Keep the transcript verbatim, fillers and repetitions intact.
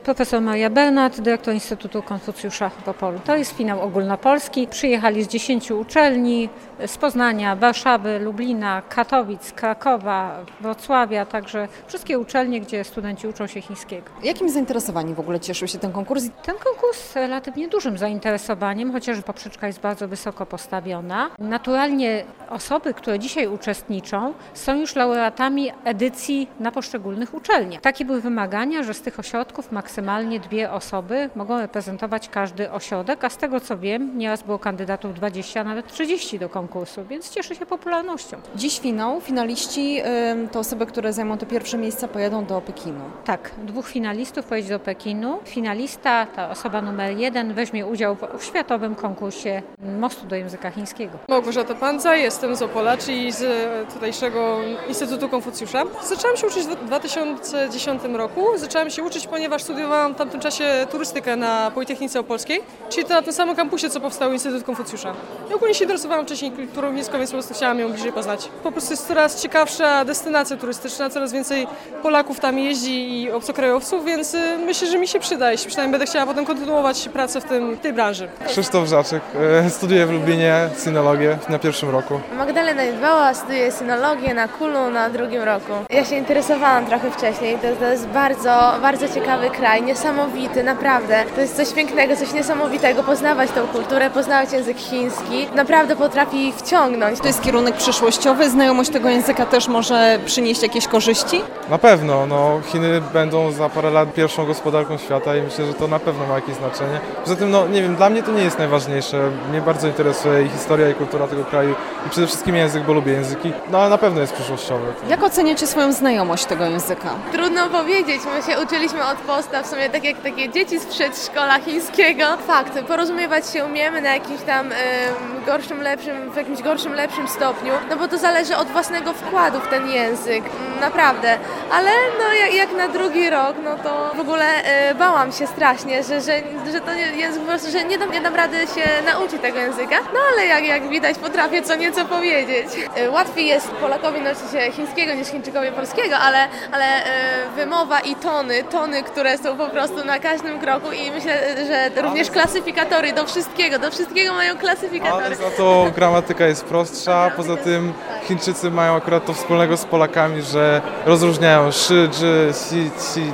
Profesor Maria Bernat, dyrektor Instytutu Konfucjusza w Opolu. To jest finał ogólnopolski. Przyjechali z dziesięciu uczelni, z Poznania, Warszawy, Lublina, Katowic, Krakowa, Wrocławia, także wszystkie uczelnie, gdzie studenci uczą się chińskiego. Jakim zainteresowaniem w ogóle cieszył się ten konkurs? Ten konkurs z relatywnie dużym zainteresowaniem, chociaż poprzeczka jest bardzo wysoko postawiona. Naturalnie osoby, które dzisiaj uczestniczą, są już laureatami edycji na poszczególnych uczelniach. Takie były wymagania, że z tych ośrodków maksymalnie dwie osoby mogą reprezentować każdy ośrodek, a z tego co wiem, nieraz było kandydatów dwadzieścia, a nawet trzydzieści do konkursu, więc cieszy się popularnością. Dziś finał, finaliści to osoby, które zajmą te pierwsze miejsca, pojadą do Pekinu. Tak, dwóch finalistów pojedzie do Pekinu. Finalista, ta osoba numer jeden, weźmie udział w światowym konkursie mostu do języka chińskiego. Małgorzata Pandza, jestem z Opola, czyli z tutejszego Instytutu Konfucjusza. Zaczęłam się uczyć w dwa tysiące dziesiątym roku. Zaczęłam się uczyć, ponieważ studiowałam w tamtym czasie turystykę na Politechnice Opolskiej, czyli to na tym samym kampusie, co powstał Instytut Konfucjusza. I ogólnie się interesowałam wcześniej kulturą chińską, więc po prostu chciałam ją bliżej poznać. Po prostu jest coraz ciekawsza destynacja turystyczna, coraz więcej Polaków tam jeździ i obcokrajowców, więc myślę, że mi się przyda, jeśli przynajmniej będę chciała potem kontynuować pracę w tym, tej branży. Krzysztof Żaczek, studiuję w Lublinie sinologię na pierwszym roku. Magdalena Jedwała, studiuje sinologię na Kulu na drugim roku. Ja się interesowałam trochę wcześniej, to, to jest bardzo, bardzo ciekawy kraj, niesamowity, naprawdę. To jest coś pięknego, coś niesamowitego, poznawać tą kulturę, poznawać język chiński, naprawdę potrafi ich wciągnąć. To jest kierunek przyszłościowy, znajomość tego języka też może przynieść jakieś korzyści? Na pewno, no Chiny będą za parę lat pierwszą gospodarką świata i myślę, że to na pewno ma jakieś znaczenie. Poza tym, no nie wiem, dla mnie to nie jest najważniejsze. Mnie bardzo interesuje i historia, i kultura tego kraju i przede wszystkim język, bo lubię języki, no ale na pewno jest przyszłościowy. Jak oceniacie swoją znajomość tego języka? Trudno powiedzieć, my się uczyliśmy od podstaw, w sumie tak jak takie dzieci z przedszkola chińskiego. Fakt, porozumiewać się umiemy na jakimś tam ym, gorszym, lepszym, w jakimś gorszym, lepszym stopniu, no bo to zależy od własnego wkładu w ten język, naprawdę. Ale no jak, jak na drugi rok, no to w ogóle y, bałam się strasznie, że, że, że to język po prostu, że nie dam, nie dam rady się nauczyć tego języka, no ale jak, jak widać potrafię co nieco powiedzieć. Y, łatwiej jest Polakowi nauczyć się chińskiego niż Chińczykowi polskiego, ale, ale y, wymowa i tony, tony, które są po prostu na każdym kroku i myślę, że również klasyfikatory do wszystkiego, do wszystkiego mają klasyfikatory. Ale za to gramatyka jest prostsza, poza tym Chińczycy mają akurat to wspólnego z Polakami, że rozróżniają szy, dży, si, ci,